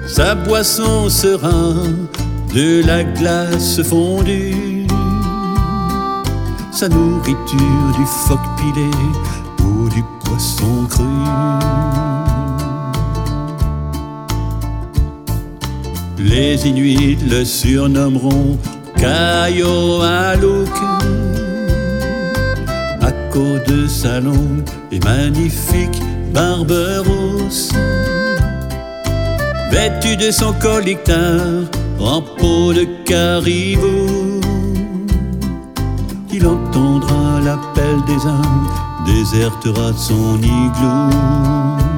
Sa boisson sera de la glace fondue, sa nourriture du phoque pilé ou du poisson cru. Les Inuits le surnommeront Kayo Aluk à cause de sa longue et magnifique barbe rousse. Vêtu de son collicteur en peau de caribou, il entendra l'appel des âmes, désertera son igloo.